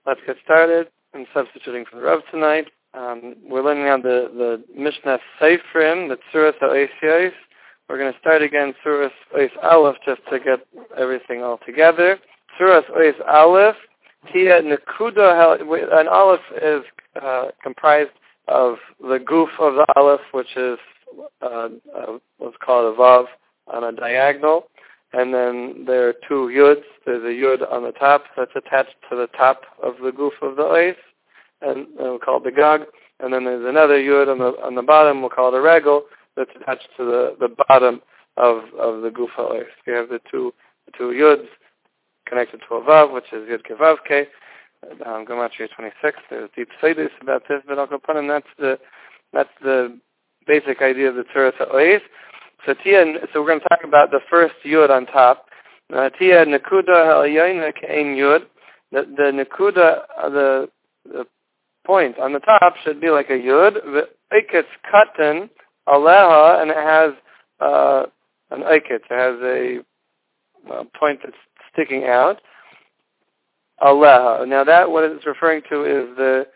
Let's get started. I'm substituting for the Rav tonight. We're learning now the Mishnah Seifrim, the Tzuras HaOis. We're going to start again Tzuras Ois Aleph just to get everything all together. Tzuras Ois Aleph, Tia Nekuda, an Aleph is comprised of the goof of the Aleph, which is what's called a Vav on a diagonal. And then there are two Yuds. There's a Yud on the top that's attached to the top of the goof of the Ois, and we'll call it the Gag. And then there's another Yud on the bottom, we'll call it a Regel, that's attached to the bottom of the goof of Ois. You have the two Yuds connected to a Vav, which is Yud Kevavke. Gematria 26. There's deep studies about this, but I'll go put in. That's the basic idea of the Tzuras HaOis. So we're going to talk about the first Yud on top. Tia Nekuda Ha'Yoina Ke'en Yud. The Nekuda, the point on the top should be like a Yud. Iketz Katan Aleha, and it has an Iketz. It has a point that's sticking out. Aleha. Now that what it's referring to is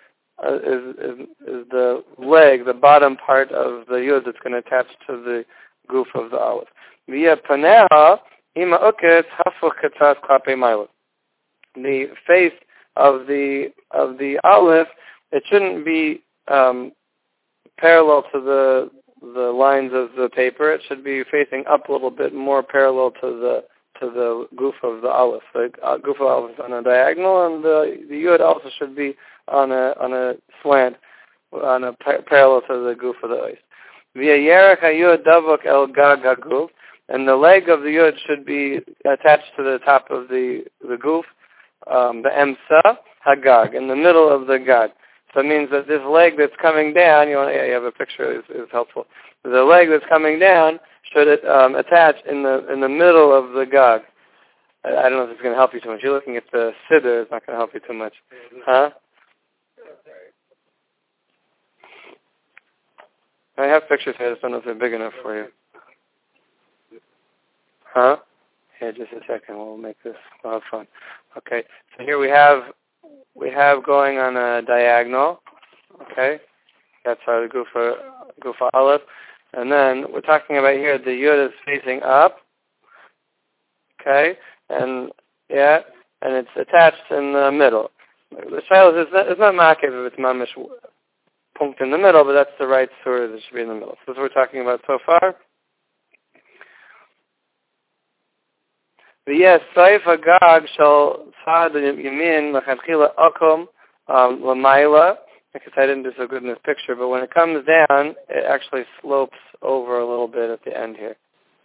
the leg, the bottom part of the Yud that's going to attach to the goof of the Aleph. Via paneha ima uketz hafuch ketzas klape ma'alav. The face of the Aleph, it shouldn't be parallel to the lines of the paper. It should be facing up a little bit more parallel to the goof of the Aleph. The goof of the Aleph is on a diagonal, and the Yud also should be on a slant, parallel to the goof of the Ois. Via Yerech HaYud Davok El Gag HaGuf, and the leg of the Yud should be attached to the top of the goof, the Emsa HaGag, in the middle of the Gag. So it means that this leg that's coming down, you have a picture, is helpful. The leg that's coming down should attach in the middle of the Gag. I don't know if it's going to help you too much. You're looking at the Siddur, it's not going to help you too much. Huh? I have pictures here, I just don't know if they're big enough for you. Huh? Yeah, just a second, we'll make this, we'll have fun. Okay, so here we have going on a diagonal, okay? That's how the goof Aleph. And then we're talking about here, the Yud is facing up, okay? And it's attached in the middle. The child is not makiv if it's mamish punkt in the middle, but that's the right surah that should be in the middle. So that's what we're talking about so far. V'yes Saif HaGag shall tzad yamin l'chadchila akum l'mayla. Because I didn't do so good in this picture, but when it comes down, it actually slopes over a little bit at the end here,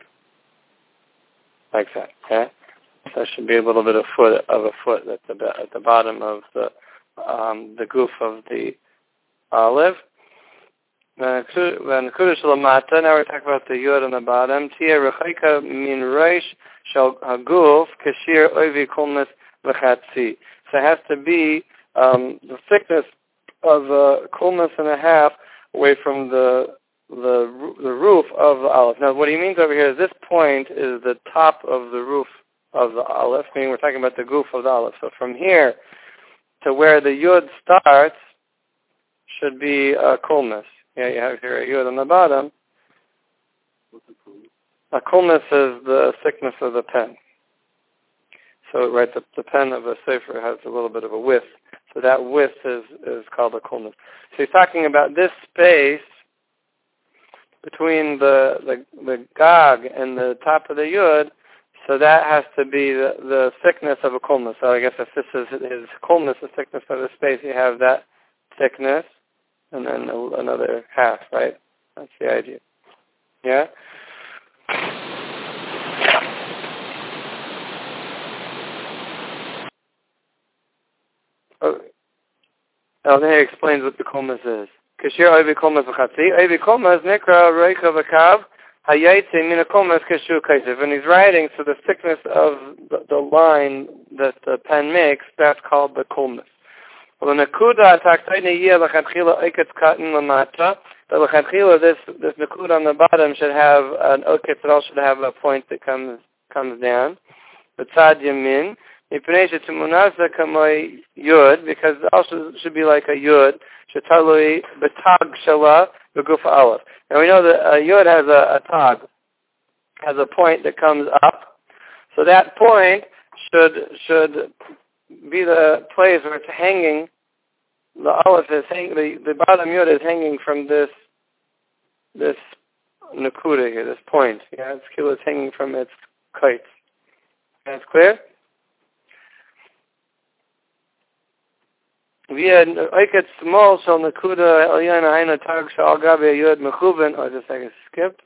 like that. Okay, so there should be a little bit of a foot at the bottom of the goof of the Aleph. Now we're talking about the Yud on the bottom. Tia rechaika min reish shel haguf kashir oivi kulmas v'chatzi. So it has to be the thickness of a kulmas and a half away from the roof of the Aleph. Now what he means over here is this point is the top of the roof of the Aleph, meaning we're talking about the goof of the Aleph. So from here to where the Yud starts should be a kulmas. Yeah, you have here a Yud on the bottom. A kulmas is the thickness of the pen. So, right, the pen of a sefer has a little bit of a width. So that width is called a kulmas. So he's talking about this space between the Gag and the top of the Yud. So that has to be the thickness of a kulmas. So I guess if this is his kulmas, the thickness of the space, you have that thickness. And then another half, right? That's the idea. Yeah? Now then he explains what the kulmas is. Kashir oivi kulmas v'chatzi. Oivi kulmas nikra reicha v'kav hayaytze min kulmas kashu kaisiv. And he's writing, so the thickness of the line that the pen makes, that's called the kulmas. Well, the nekuda taktayna yeh l'chadchila iketz katan l'mata. But l'chadchila, this nekuda on the bottom should have an iketz. It also should have a point that comes down. The tzad yamin Mipnei Shemunasa Kamoi Yud, because it also should be like a Yud. Shetalui Betag Shala Beguf Aleph. And we know that a Yud has a tag, has a point that comes up. So that point should be the place where it's hanging. The Aleph is hanging. The bottom Yud is hanging from this Nakuda here, this point. Yeah, its kilo is hanging from its kite. That's clear? Via Oiket small shall Nakuda Elyana Haina Tag Shal Gabe Yud Mechuven. Oh, just like a skip.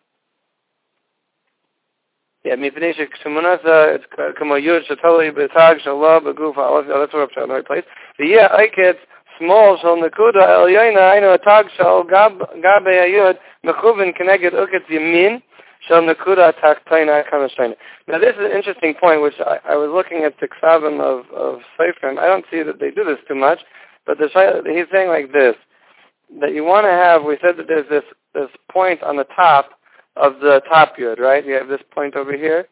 Yeah, Mipnei Shemunasa, it's Kamo Yud Shatali Betag Shallah Beguf Aleph. That's where I'm trying to right place. Via Oiket small shall Nakuda Elyana Haina Tag Shal Gabe Yud Mechuven Keneged Uket Yamin. Shal Nakuda Taktaina Kamashtaina. Now this is an interesting point, which I was looking at the Ksavim of Seifrim. I don't see that they do this too much, but he's saying like this, that you want to have, we said that there's this point on the top of the top Yud, right? You have this point over here,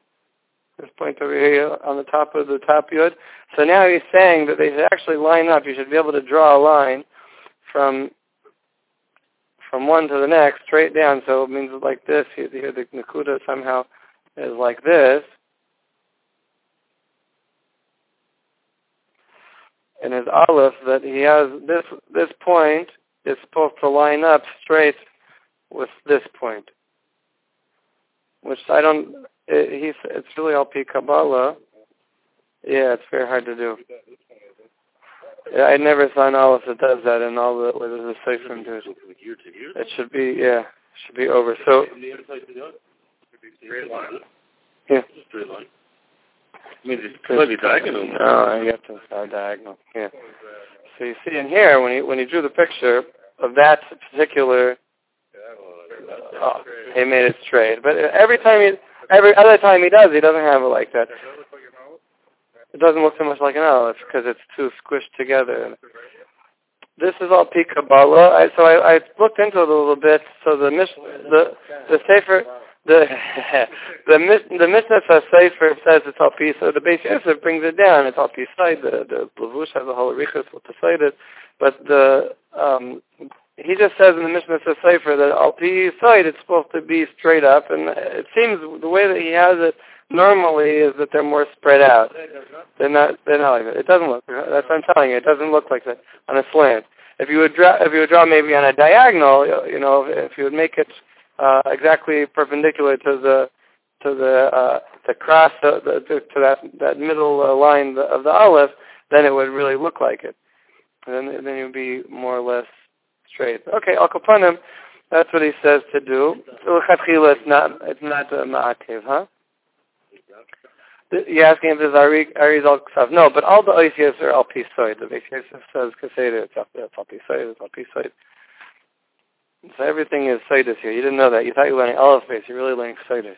on the top of the top Yud. So now he's saying that they should actually line up. You should be able to draw a line from one to the next, straight down. So it means like this. Here the Nakuda somehow is like this. And his Aleph, that he has this point is supposed to line up straight with this point. Which it's really all P Kabbalah. Yeah, it's very hard to do. Yeah, I never saw an Aleph that does that in all the, whether the Seifrim do it. It should be over. So, yeah. Straight line. I mean, it's maybe diagonal. No, I get to diagonal. Yeah. So you see in here, when he drew the picture of that particular, he made it straight. But every other time he doesn't have it like that. It doesn't look so much like an Aleph because it's too squished together. This is all P Kabbalah. So I looked into it a little bit. So the Sefer, the Mishnah Sefer says it's all P. So the Beis Yosef brings it down. It's all P side. The Lavush has a whole Arichas with the side it. But he just says in the Mishnah Sefer that all P side it's supposed to be straight up, and it seems the way that he has it normally is that they're more spread out. They're not like that. It doesn't look. That's what I'm telling you. It doesn't look like that on a slant. If you would draw maybe on a diagonal, if you would make it exactly perpendicular to the cross to that middle line of the Aleph, then it would really look like it. And then it would be more or less straight. Okay, Al Kapanim, that's what he says to do. It's not ma'akev, huh? You're asking if there's Ari's al Ksav. No, but all the Oisias are al Pisoid. The Beis Yosef says Kaseda, it's al Pisoid, it's al Pisoid. So everything is Soidus here. You didn't know that. You thought you were learning Aleph base. You're really learning Soidus.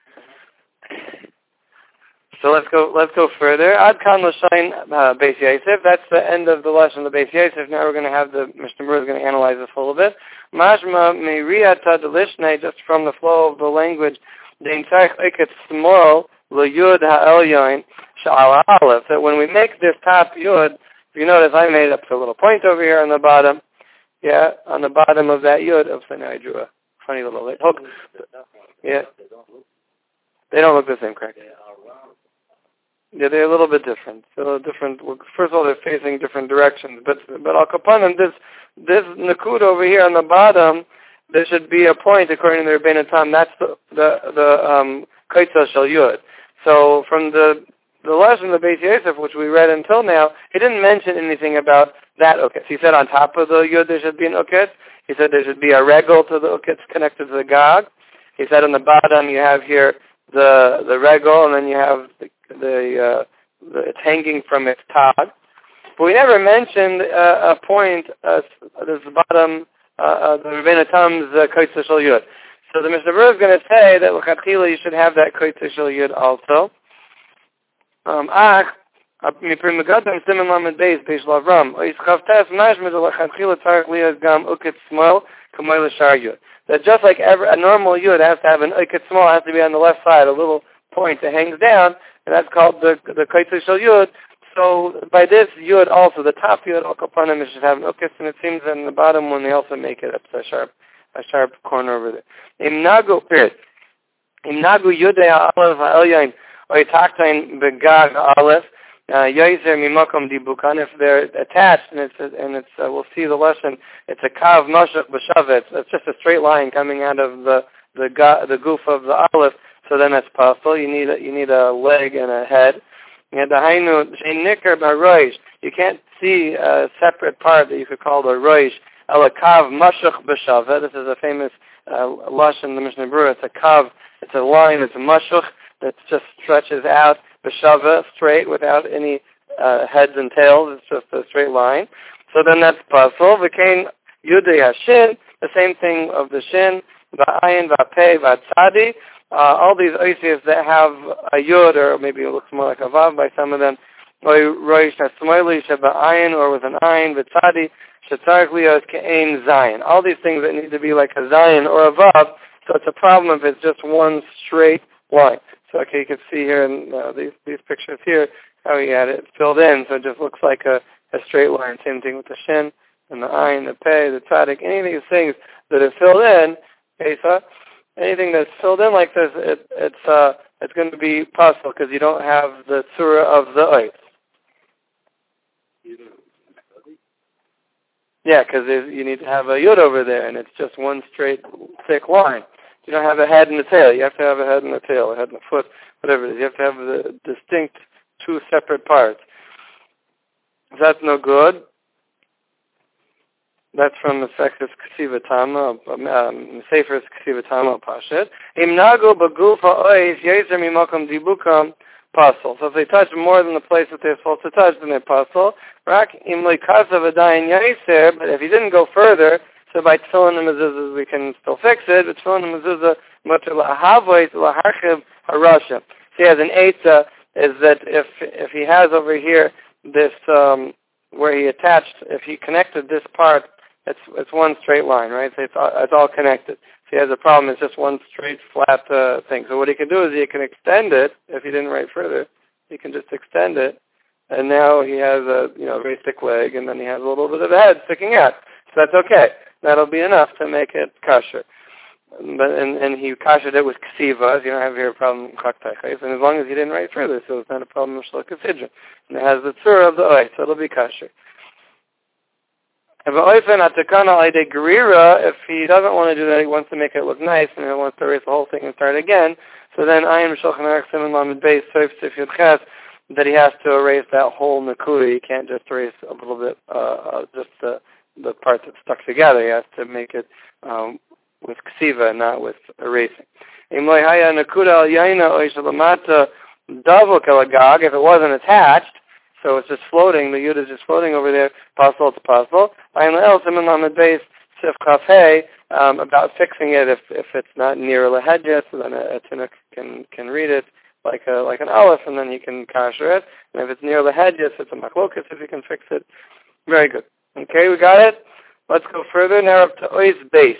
So let's go further. Ad Kan L'Shain Beis Yosef. That's the end of the lesson of the Beis Yosef. Now we're going to have the Mishnah Berurah is going to analyze this a little bit. Mashma Meiriata Delishne, just from the flow of the language, Dein Tzarich Oiket Small L'Yud Ha'elyon Sha'al Aleph. That when we make this top Yud, if you notice, I made up a little point over here on the bottom. Yeah, on the bottom of that Yud. Oh, so now I drew a funny little hook. Yeah. They don't look the same, correct? Yeah, they're a little bit different. First of all, they're facing different directions. But Al Kapanim, this Nakud over here on the bottom, there should be a point according to the Rebbeinu Tam. That's the Kaitza Shel Yud. So from the lesson of the Beis Yosef, which we read until now, he didn't mention anything about that uketz. He said on top of the Yud there should be an uketz. He said there should be a regel to the uketz connected to the Gog. He said on the bottom you have here the regel, and then you have it's hanging from its tag. But we never mentioned a point, this bottom, the Rebbeinu Tam's Kaitza Shel Yud. So the Mishnah Berurah is going to say that l'chatchila you should have that Kaitza Shel Yud also. Miprim Megadim Siman Lamed Beis Beis Lavram. Oischavtes Mashmid l'chatchila tzarich liyaz gam uketz small k'moy l'shar Yud. That just like a normal Yud has to have an uketz small, has to be on the left side, a little point that hangs down, and that's called the Kaitza Shel Yud. So by this yud also, the top yud al kapanim should have an ukis, and it seems that in the bottom one they also make it up to a sharp corner over there. Imnagu period. Imnagu yudei aleph ha'elyain or taktain begag aleph yoizer mimakom dibukan. If they're attached and it's we'll see the lesson. It's a kav mashach b'shavet. It's just a straight line coming out of the goof of the aleph. So then that's possible. You need a leg and a head. You can't see a separate part that you could call the roish. Kav mashach b'shavet. This is a famous lush in the Mishnah Berurah. It's a kav. It's a line. It's a mashach that just stretches out b'shavet straight without any heads and tails. It's just a straight line. So then that's possible. V'kein yudei hashin. The same thing of the shin. V'ayin v'apei v'atzadi. All these oisias that have a yud, or maybe it looks more like a vav by some of them, roish hasmoili sheba'ayin, or with an ayin, v'tzadi, shetzarech lios ke'ein zayin. All these things that need to be like a zayin or a vav, so it's a problem if it's just one straight line. So okay, you can see here in these pictures here, how he had it filled in, so it just looks like a straight line. Same thing with the shin, and the ayin, the pei, the tzadik, any of these things that are filled in, okay, so anything that's filled in like this, it's going to be possible because you don't have the tzura of the ois. Yeah, because you need to have a yud over there, and it's just one straight, thick line. You don't have a head and a tail. You have to have a head and a tail, a head and a foot, whatever it is. You have to have the distinct two separate parts. If that's no good, that's from the Sexus Ksiva Tama, Sefer's Ksiva Tama Pashet. Imnago baguf ha'ois yezer mimakom dibukam pasul. So if they touch more than the place that they're supposed to touch, then they're pasul. Rak im leikasav adayin yeser, but if you didn't go further, so by tefillin and mezuzah we can still fix it. But tefillin and mezuzah mutter la'ahavois la'harchiv harashim. So he has an eitzah, is that if he has over here this where he attached, if he connected this part, it's one straight line, right? So it's all connected. If he has a problem, it's just one straight, flat thing. So what he can do is he can extend it. If he didn't write further, he can just extend it, and now he has a very thick leg, and then he has a little bit of a head sticking out. So that's okay. That'll be enough to make it kosher. But and he koshered it with ksiva. You don't have here a problem with chaktayches, and as long as he didn't write further, so it's not a problem with shlokafidra. And it has the tzur of the ois, so it'll be kosher. If he doesn't want to do that, he wants to make it look nice, and he wants to erase the whole thing and start again, so then I am Shulchan Aruch Siman Lamed Beis Sof Sif Yud Ches, that he has to erase that whole nakuda. He can't just erase a little bit, just the part that's stuck together. He has to make it with ksiva, not with erasing. If it wasn't attached, so it's just floating, the yud is just floating over there, possible to possible. About fixing it if it's not near the head yet, so then a tinuk can read it like an aleph, and then he can kasher it. And if it's near the head yet, it's a machlokas if he can fix it. Very good. Okay, we got it? Let's go further. Now up to ois base.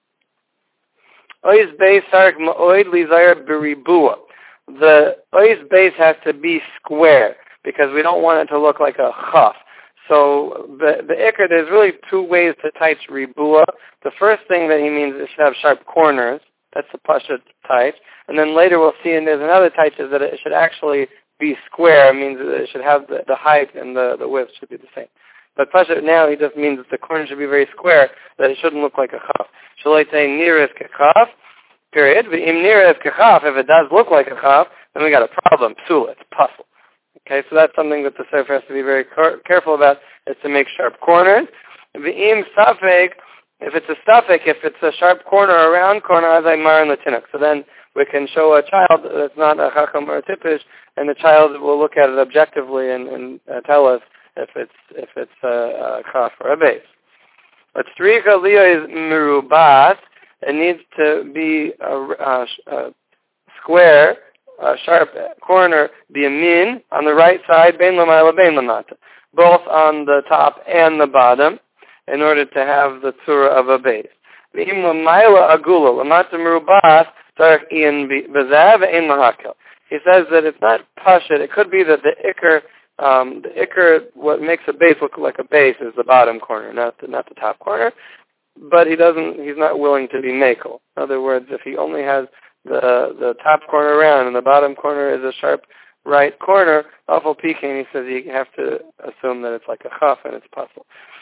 Ois base sark ma'oid lizayar beribua. The ois base has to be square, because we don't want it to look like a chaf. So the ikr, there's really two ways to type ribua. The first thing that he means is it should have sharp corners. That's the pasha type. And then later we'll see, and there's another type, is that it should actually be square. It means that it should have the height and the width should be the same. But pasha now he just means that the corner should be very square, that it shouldn't look like a chaf. Shall I say nirif kechaf? Period. V'im nirif kechaf, if it does look like a chaf, then we got a problem. Psula, it's puzzle. Okay, so that's something that the sefer has to be very careful about, is to make sharp corners. V'im safek, if it's a safek, if it's a sharp corner or a round corner, azay mar in the tinuk. So then we can show a child that's not a chacham or a tipish, and the child will look at it objectively and tell us if it's a kaf or a base. But stricha liya is merubat. It needs to be a square, a sharp corner, the yamin, on the right side, bein lamayla, bein lamata, both on the top and the bottom, in order to have the tzura of a base. V'im lamayla agula, lamata merubas, tarech ian bezav, ein lahakel. He says that it's not pashut. It could be that the ikr the ikr, what makes a base look like a base is the bottom corner, not the top corner. But he's not willing to be makel. In other words, if he only has the top corner round and the bottom corner is a sharp right corner, awful peking, he says you have to assume that it's like a chaf and it's puzzle.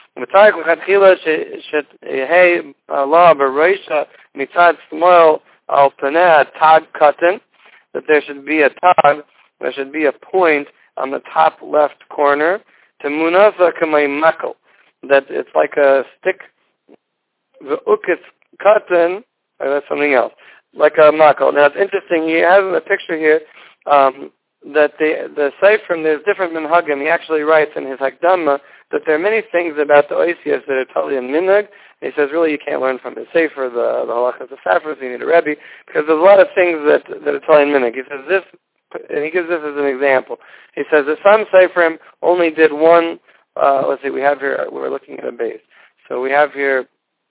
That there should be a tag, there should be a point on the top left corner to munasa kamay makel, that it's like a stick. The ukitz katan, that's something else, like a makel. Now it's interesting. He has in the picture here that the Seifrim, there's different minhagim. He actually writes in his Hakdama that there are many things about the Oisias that are totally in minhag. He says really you can't learn from the Sefer, the halachas of Safras. You need a Rebbe because there's a lot of things that are totally in minhag. He says this, and he gives this as an example. He says that some Seifrim only did one. Let's see, we have here. We're looking at a base, so we have here.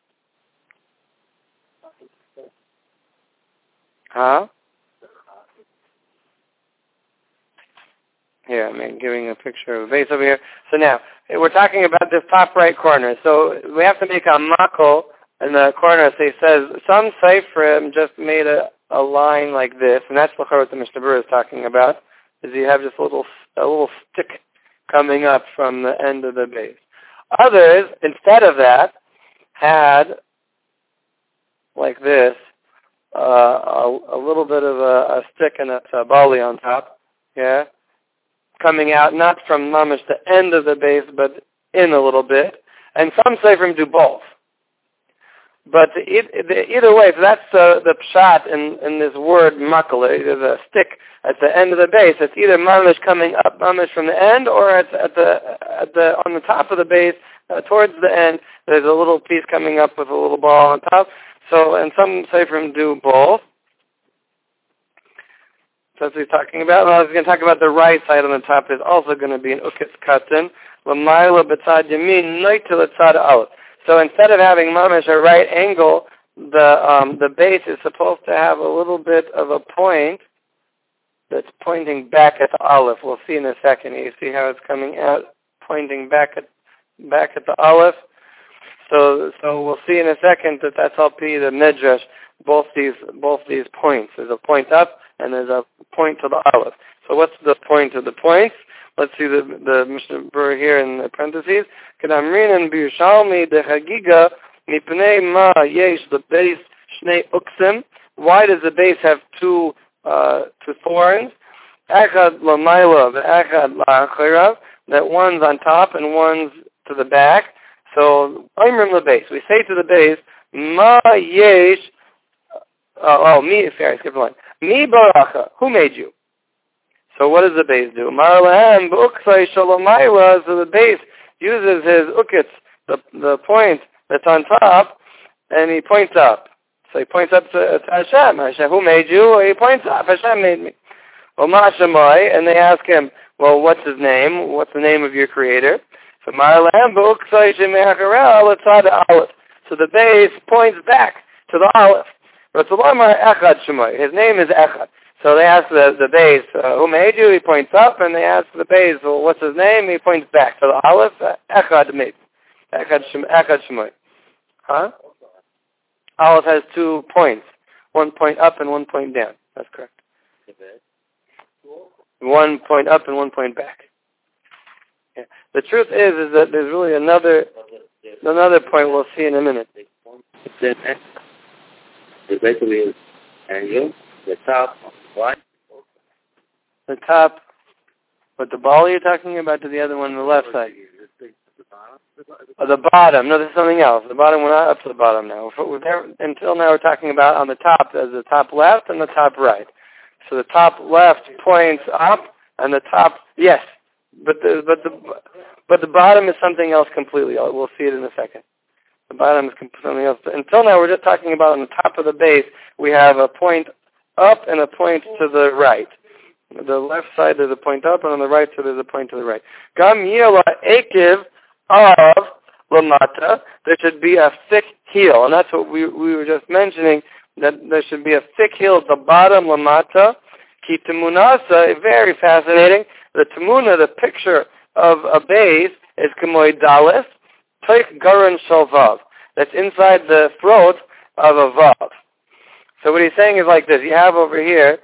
Here, I'm giving a picture of a vase over here. So now, we're talking about this top right corner. So we have to make a makel in the corner. So he says, some Seifrim just made a line like this, and that's what the Mishnah Berurah is talking about, is you have just a little stick coming up from the end of the base. Others, instead of that, had, like this, a little bit of a stick and a bali on top, coming out not from mamish the end of the base, but in a little bit. And some Seifrim do both. But either way, so that's the pshat in this word makel. There's a stick at the end of the base. It's either mamish coming up mamish from the end, or it's on the top of the base towards the end. There's a little piece coming up with a little ball on top. So, and some Seifrim do both. So that's what he's talking about. Well, he's going to talk about the right side on the top is also going to be an ukitz katan. L'mayla b'tzad yamin noitel etzad out. So instead of having mamish a right angle, the base is supposed to have a little bit of a point that's pointing back at the aleph. We'll see in a second. You see how it's coming out, pointing back at the aleph. So we'll see in a second that that's all P the midrash. Both these points. There's a point up and there's a point to the aleph. So what's the point of the points? Let's see the Mishnah Berurah here in the parentheses. Kedamrinan b'Yerushalmi dechagiga mipnei ma yesh the base shnei uksim. Why does the base have two thorns? Echad lamayla ve'echad la'achirav. That one's on top and one's to the back. So, Oimrim the base. We say to the base, Ma yesh, me, sorry, skip the line. Mi baracha, who made you? So what does the base do? Mar lahem b'uksai shalomayla, so the base uses his ukitz, the point that's on top, and he points up. So he points up to Hashem. Hashem, who made you? He points up, Hashem made me. Well, Ma Shemai, and they ask him, well, what's his name? What's the name of your creator? So the base points back to the aleph. His name is Echad. So they ask the base, who made you? He points up, and they ask the base, well, what's his name? He points back to the aleph. Echad made. Echad Shemai. Aleph has 2 points. 1 point up and 1 point down. That's correct. 1 point up and 1 point back. Yeah. The truth is that there's really another point we'll see in a minute. The basically is angle, the top, right? The top, but the ball you're talking about to the other one on the left side. The bottom. No, there's something else. The bottom, we're not up to the bottom now. Until now we're talking about on the top, there's the top left and the top right. So the top left points up, and the top, yes. But the bottom is something else completely. We'll see it in a second. The bottom is something else. Until now, we're just talking about on the top of the base, we have a point up and a point to the right. The left side there's a point up, and on the right side there's a point to the right. Gam yela ekiv of lamata. There should be a thick heel, and that's what we were just mentioning. That there should be a thick heel at the bottom lamata. Ki Tamunasa, very fascinating. The Tamuna, the picture of a base, is Kamoy Dalis, Toik Garan Shalvav. That's inside the throat of a Vav. So what he's saying is like this. You have over here,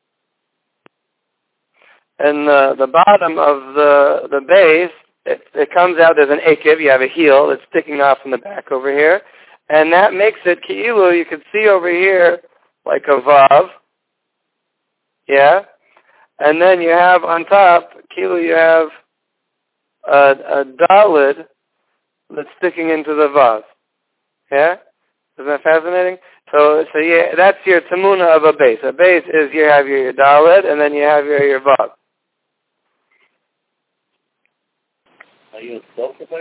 and the bottom of the base, it comes out as an akiv. You have a heel that's sticking off in the back over here. And that makes it ki'ilu. You can see over here like a vav. Yeah? And then you have on top, ki'ilu, you have a dalid that's sticking into the vav. Yeah? Isn't that fascinating? So yeah, that's your tamuna of a base. A base is you have your dalid, and then you have your vav. Are you spoke about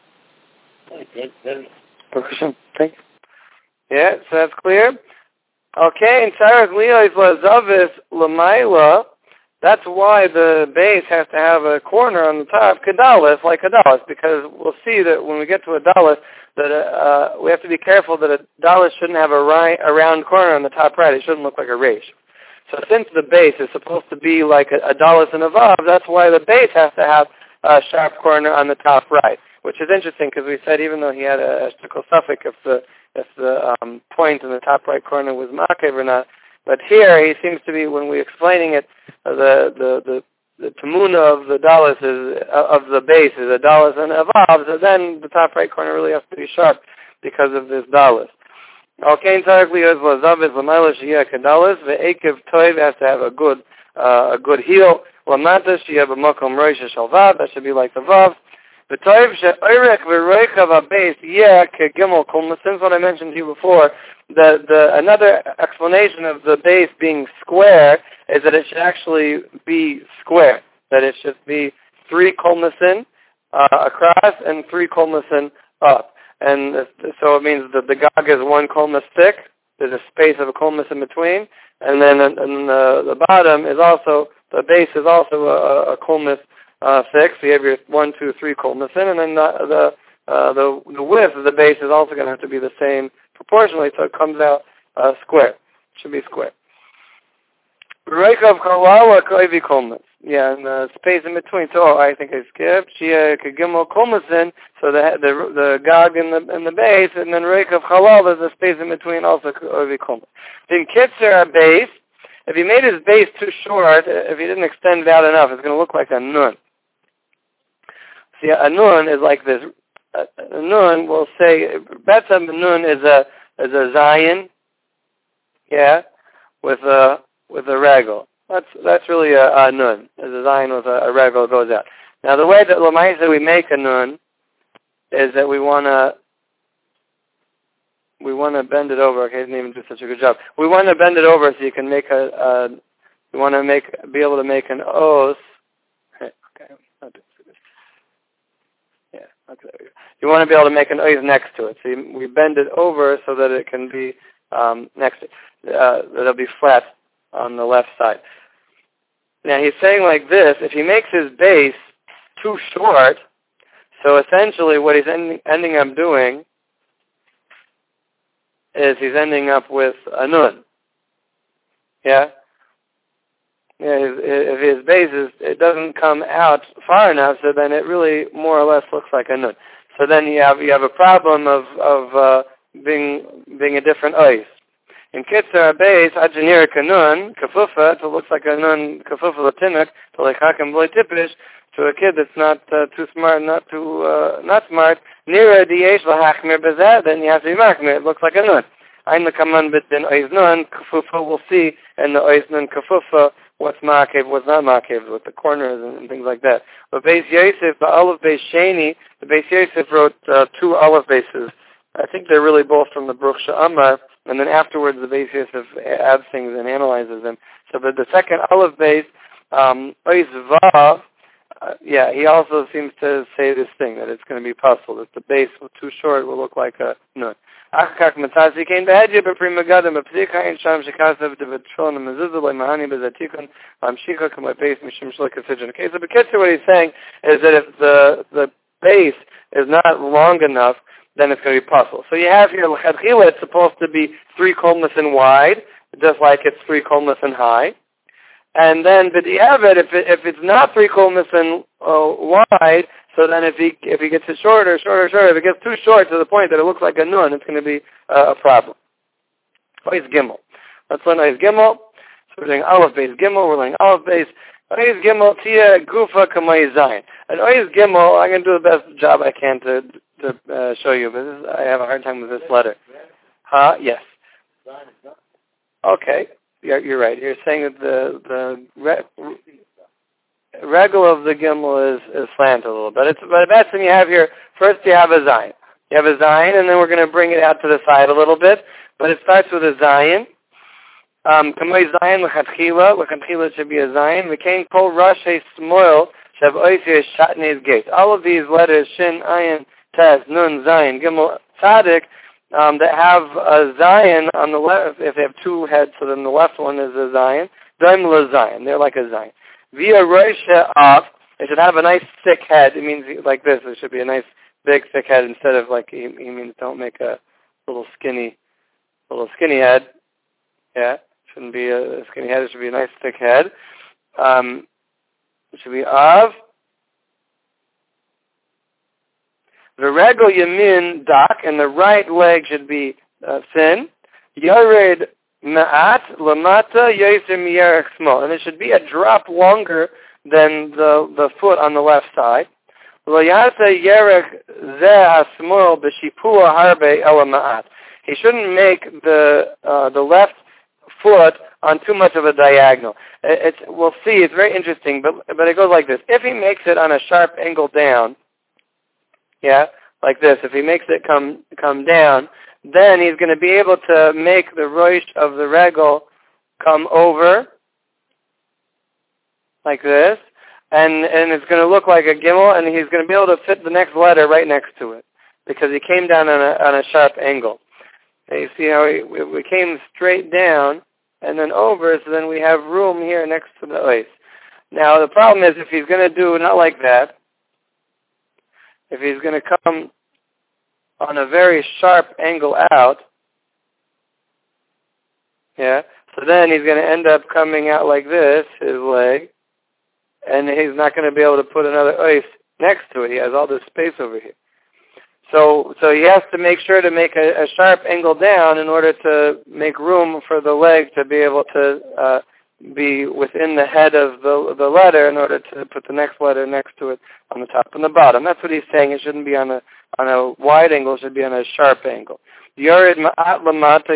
it? Thank you. Yeah, so that's clear. Okay, in Tzarech Lios Lazavis Lamaila, that's why the base has to have a corner on the top, Kedalis, like a Dalis, because we'll see that when we get to a Dalis, that we have to be careful that a Dalis shouldn't have a round corner on the top right. It shouldn't look like a Reish. So since the base is supposed to be like a Dalis and a Vav, that's why the base has to have a sharp corner on the top right, which is interesting because we said even though he had a shtickle suffix if the point in the top right corner was makev or not, but here he seems to be, when we're explaining it, the tamuna of the dalis is of the base is a dalis and a vav, so then the top right corner really has to be sharp because of this dalis. Okay, in Tzarech Lios Lazavis L'mayla Sheyeh Kedalis, ve'ekev toiv has to have a good heel. Lamata Sheyeh b'makom roish shalvav, that should be like the vav. The toiv she'oirek v'roichav ha'beis yeh kegimel kulma. Since what I mentioned to you before, the another explanation of the base being square is that it should actually be square. That it should be 3 kolmasin across and 3 kolmasin up. And so it means that the gag is 1 kolmas thick. There's a space of a kolmas in between. And then the bottom is also, the base is also a kolmas thick. So you have your 1, 2, 3 kolmas in. And then the width of the base is also going to have to be the same proportionally. So it comes out square. It should be square. Reikav kalawa koivi kolmas. Yeah, and the space in between. So I think I skipped. Shia kagimel kolmasin. So the gag in the base, and then reikav halal. There's a space in between also koivi kolmas. In kitzer a base, if you made his base too short, if you didn't extend it out enough, it's going to look like a nun. See, a nun is like this. A nun will say betzam nun is a zayin. Yeah, with a regal. That's really a nun. A zayin with a regal goes out. Now the way that Lamaisa we make a nun is that we want to bend it over. Okay, I didn't even do such a good job. We want to bend it over so you can make we want to be able to make an os. Okay, yeah, okay. You want to be able to make an os next to it. So we bend it over so that it can be next to it. That it'll be flat on the left side. Now he's saying like this, if he makes his base too short, so essentially what he's ending up doing is he's ending up with a nun. Yeah? If his base it doesn't come out far enough, so then it really more or less looks like a nun. So then you have a problem of being a different ois. In Kitzer base, Ajanir Kanun, Kafufa, it looks like a nun, Kafufa Latinuk, to like Hakim Bloy Tipish, to a kid that's not too smart, not smart, Nira Diesh Lahachmir Bezad, then you have to be Machmir, it looks like a nun. Ein Lekaman Bitin Oiz Nun, Kafufa, we'll see, and the Oiz Nun Kafufa, what's Makev, what's not Makev, with the corners and things like that. But Beis Yosef, the Aleph Beis Sheni, the Beis Yosef wrote 2 Aleph bases. I think they're really both from the Bruch She'amar, and then afterwards the Beis Yosef adds things and analyzes them. So but the second Aleph base, Oiz Vav, he also seems to say this thing, that it's going to be possible, that the base too short will look like a nun. Achakak Matazi came to Hedjib, a prima gadim, a psika in Sham Shikasav, the Vitron, and Mezuzah, Mahani, Bezatikon, Shika, my base, Mishim Shlikasijan. Okay, so Bekitzer, what he's saying is that if the base is not long enough, then it's going to be possible. So you have here, L'chadchila, it's supposed to be 3 kolmasin wide, just like it's 3 kolmasin high. And then b'di'evet, if it's not 3 kulmas and wide, so then if he gets it shorter, if it gets too short to the point that it looks like a nun, it's going to be a problem. Ois Gimel. Let's learn Ois Gimel. So we're doing Aleph Beis Gimel. We're learning Aleph Beis. Ois Gimel Tia Gufa Kamay Zayin. And Ois Gimel, I'm going to do the best job I can to show you, but I have a hard time with this letter. Yes. Okay. You're right. You're saying that the regel of the Gimel is slanted a little bit. But the best thing you have here, first you have a Zayin. You have a Zayin, and then we're going to bring it out to the side a little bit. But it starts with a Zayin. Kamay Zayin l'chatchila should be a Zayin. V'kein kol rashi smoil shav oisir shatnei's gate. All of these letters, Shin, Ayin, Tez, Nun, Zayin, Gimel, Tzadik, that have a Zayin on the left. If they have 2 heads, so then the left one is a Zayin. Daim l'Zayin. They're like a Zayin. Via Roisha Av, it should have a nice thick head. It means like this. It should be a nice big thick head instead of like, he means don't make a little skinny head. Yeah. Shouldn't be a skinny head. It should be a nice thick head. It should be Av. The regel yamin dak, and the right leg should be thin. Yared ma'at lamata yoser miyarech small, and it should be a drop longer than the foot on the left side. Lo yasa yerech zeh small b'shipua harbe ela ma'at. He shouldn't make the left foot on too much of a diagonal. We'll see. It's very interesting, but it goes like this. If he makes it on a sharp angle down, yeah, like this. If he makes it come down, then he's going to be able to make the roish of the regel come over, like this, and it's going to look like a gimel, and he's going to be able to fit the next letter right next to it, because he came down on a sharp angle. And you see how we came straight down, and then over, so then we have room here next to the ois. Now, the problem is if he's going to do not like that, if he's going to come on a very sharp angle out, yeah, so then he's going to end up coming out like this, his leg, and he's not going to be able to put another ois next to it. He has all this space over here. So he has to make sure to make a sharp angle down in order to make room for the leg to be able to be within the head of the letter in order to put the next letter next to it on the top and the bottom. That's what he's saying. It shouldn't be on a wide angle. It should be on a sharp angle. Yored ma'at lamata.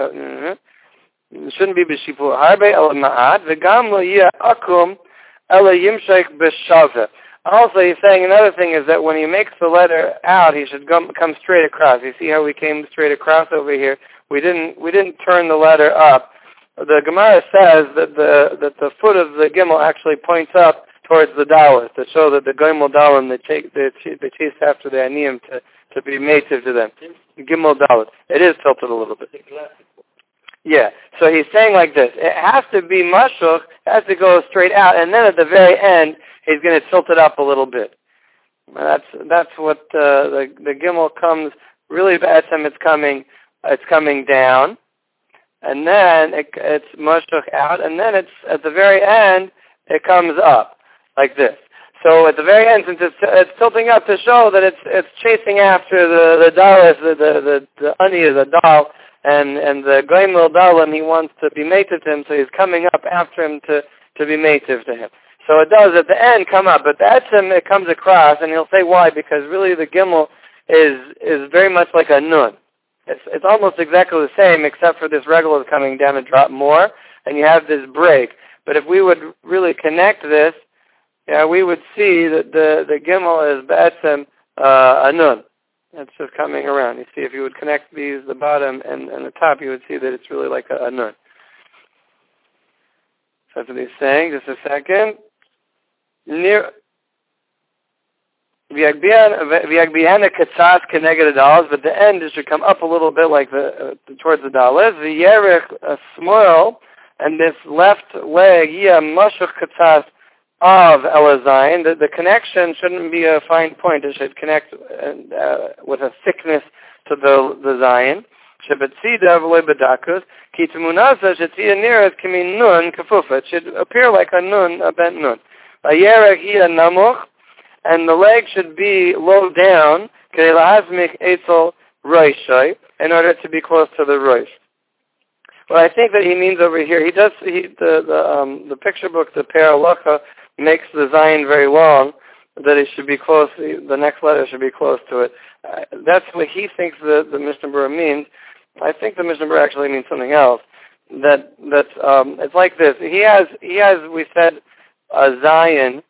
It shouldn't be b'shipu harbe el ma'at. V'gam lo yeh akum ela yimshek b'shaveh. Also, he's saying another thing is that when he makes the letter out, he should come straight across. You see how we came straight across over here? We didn't turn the letter up. The Gemara says that the foot of the gimel actually points up towards the dalas to show that the gimel dalim they chase after the aniyim to be mative to them. Gimel dalas. It is tilted a little bit. Yeah. So he's saying like this. It has to be mashuch. It has to go straight out, and then at the very end he's going to tilt it up a little bit. That's what the gimel comes really bad. It's coming down. And then it's mashuk out, and then it's at the very end it comes up like this. So at the very end, since it's tilting up to show that it's chasing after the dalas, the ani is a dal, and the goimel dalim he wants to be mative to him, so he's coming up after him to be mative to him. So it does at the end come up, but that's him. It comes across, and he'll say why, because really the gimel is very much like a nun. It's almost exactly the same, except for this regel is coming down a drop more, and you have this break. But if we would really connect this, we would see that the gimel is b'etzem a nun. It's just coming around. You see, if you would connect these, the bottom and the top, you would see that it's really like a nun. So that's what he's saying. Just a second. V'yagbiana katzas keneged dalas, but the end it should come up a little bit like towards the dalas. V'yerech small, and this left leg yia mashuch katzas of elazayin. The connection shouldn't be a fine point. It should connect with a thickness to the zayin. shebetzida v'loy bedakus, ki tmunasa shetzia niras k'min nun kafufa. It should appear like a nun, a bent nun. Vayerech hi namuch, and the leg should be low down, k'dei lahazmich etzel roishai, in order to be close to the roish. What I think that he means over here, the picture book, the Paralacha, makes the Zayin very long, that it should be close, the next letter should be close to it. That's what he thinks the Mishnah Berurah means. I think the Mishnah Berurah actually means something else. It's like this. He has, we said, a Zayin.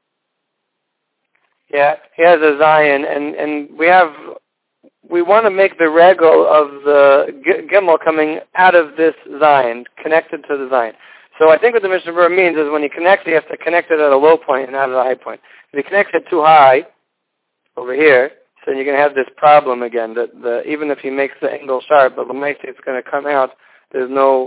Yeah, he has a Zayin, and we want to make the regel of the Gimel coming out of this Zayin, connected to the Zayin. So I think what the Mishnah Berurah means is when he connects, he has to connect it at a low point and not at a high point. If he connects it too high, over here, so you're going to have this problem again, that even if he makes the angle sharp, but it's going to come out, you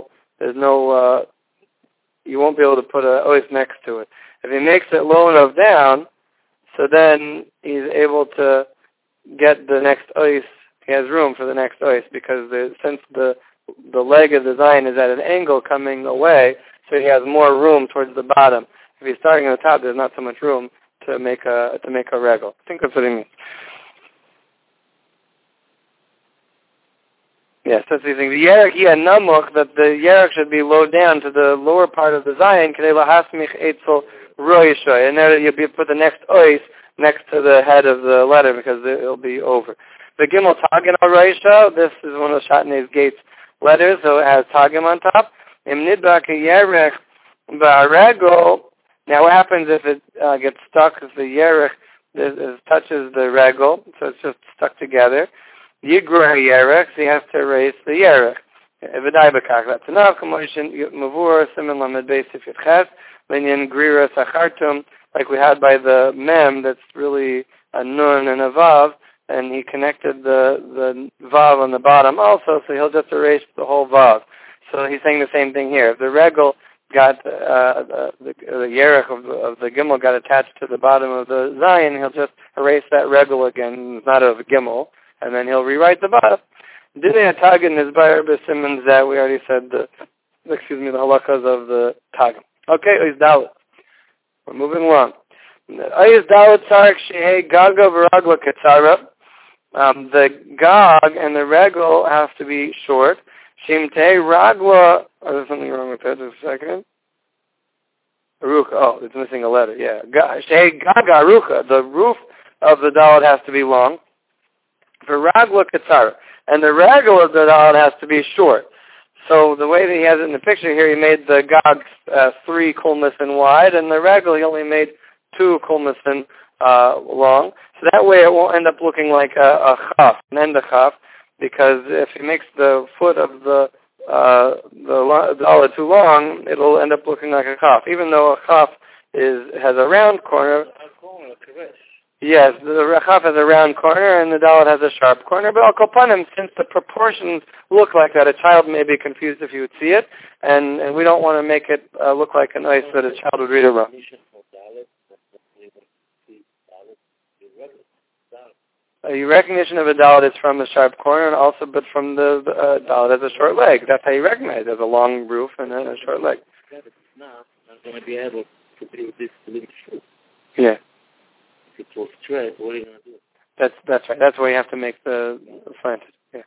won't be able to put a ois next to it. If he makes it low enough down, so then he's able to get the next ois, he has room for the next ois, because since the leg of the Zayin is at an angle coming away, so he has more room towards the bottom. If he's starting at the top, there's not so much room to make a regel. I think that's what he means. Yes, that's the thing. The yerech namuch, that the yerech should be low down to the lower part of the Zayin, k'dei lahasmich etzel roishay, and there you'll put the next ois next to the head of the letter, because it'll be over. The Gimel Tagin al Roisha, this is one of the Shatnez Gates letters, so it has Tagim on top. Im nidbak yerech ba'regel. Now what happens if it gets stuck, if the yerech touches the regel, so it's just stuck together? Yigrah yerech, so you have to erase the yerech. Evidai b'kach, that's enough. Kamoshin mavur, simen lamed beis if yitches, linyan grira sachartum, like we had by the mem, that's really a nun and a vav, and he connected the vav on the bottom also, so he'll just erase the whole vav. So he's saying the same thing here. If the regel got, the yerech of the gimel got attached to the bottom of the Zayin, he'll just erase that regel again, not of gimel, and then he'll rewrite the bottom. Dinei Tagin is by Simmons that we already said the halachas of the Tagin. Okay, Ois Dalet. We're moving along. Ois Dalet Tzarik Shehei Gaga V'Ragla Ketzara. The gag and the regel have to be short. Shimtei Ragla. Oh, there's something wrong with that. Just a second. Arucha. Oh, it's missing a letter. Yeah. Shehei Gaga Arucha. The roof of the Dalet has to be long. V'Ragla Ketzara. And the regel of the Dalet has to be short. So the way that he has it in the picture here, he made the gag 3 kulmasin wide, and the regel he only made 2 kulmasin long. So that way it won't end up looking like a chaf, an end of chaf, because if he makes the foot of the Dalet too long, it'll end up looking like a chaf. Even though a chaf has a round corner. Yes, the chaf has a round corner and the Dalet has a sharp corner, but al kol panim, since the proportions look like that, a child may be confused if you would see it, and we don't want to make it look like an ice that a child would read it wrong. Your recognition of a Dalet is from the sharp corner, and also, but from the Dalet has a short leg. That's how you recognize it. There's a long roof and then a short leg. Now, I'm going to be able to do this little shoe. Yeah. If it was straight, what are you going to do? That's right. That's why you have to make the slanted. Yeah.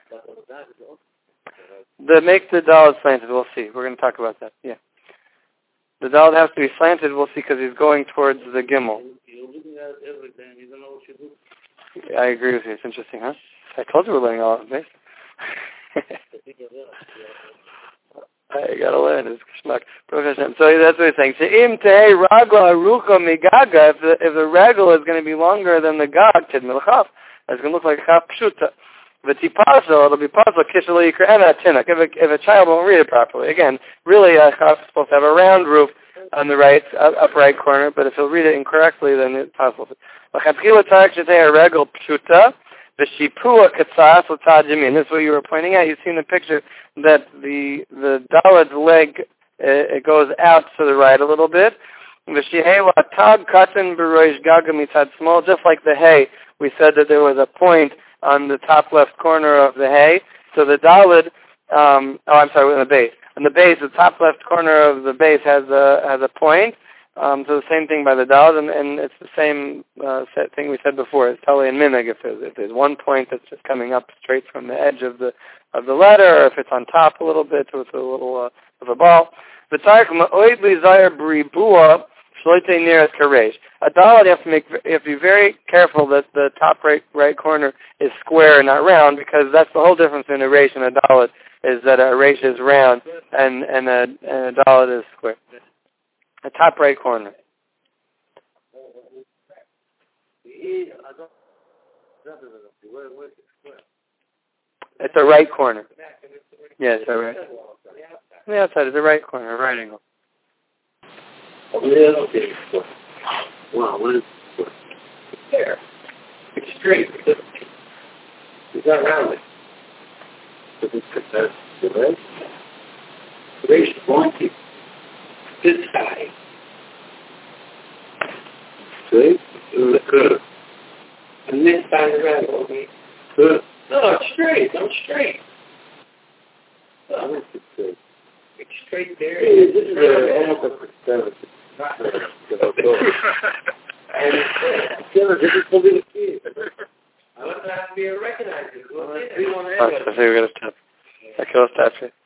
Make the Dalet slanted. We'll see. We're going to talk about that. Yeah. The Dalet has to be slanted. We'll see, because he's going towards the Gimel. You're looking at everything. You don't know what you do. I agree with you. It's interesting, huh? I told you we're learning all of this. I gotta learn. It's geschmack. So that's what he's saying. If the regel is going to be longer than the gag, it's going to look like chaf pshuta. It'll be puzzle. If a child won't read it properly, again, really a chaf is supposed to have a round roof on the right upright corner, but if he'll read it incorrectly, then it's possible. This is what you were pointing out. You've seen the picture that the Dalet's leg, it goes out to the right a little bit. Just like the hay, we said that there was a point on the top left corner of the hay, So the Daled, on the base. On the base, the top left corner of the base has a point. So the same thing by the Daled, and it's the same thing we said before. It's Tali and Mimig. If there's one point that's just coming up straight from the edge of the letter, or if it's on top a little bit with a little of a ball. A Daled, you have to be very careful that the top right corner is square and not round, because that's the whole difference in a resh and a Daled, is that a resh is round and a Daled is square. The top right corner. It's a right corner. Yes, right. On the outside is the right corner, right angle. Okay. Wow, what is there? It's straight. It's not rounded. So this is the right. The race is pointy. This side. See? The curve. And this side is right, okay? Good. No, it's straight. No, it's straight. No, it's straight. It's straight there. This is almost a percentage. Not the and this is for the kid. I want that to be recognized. I think we're going to stop. I can't stop you.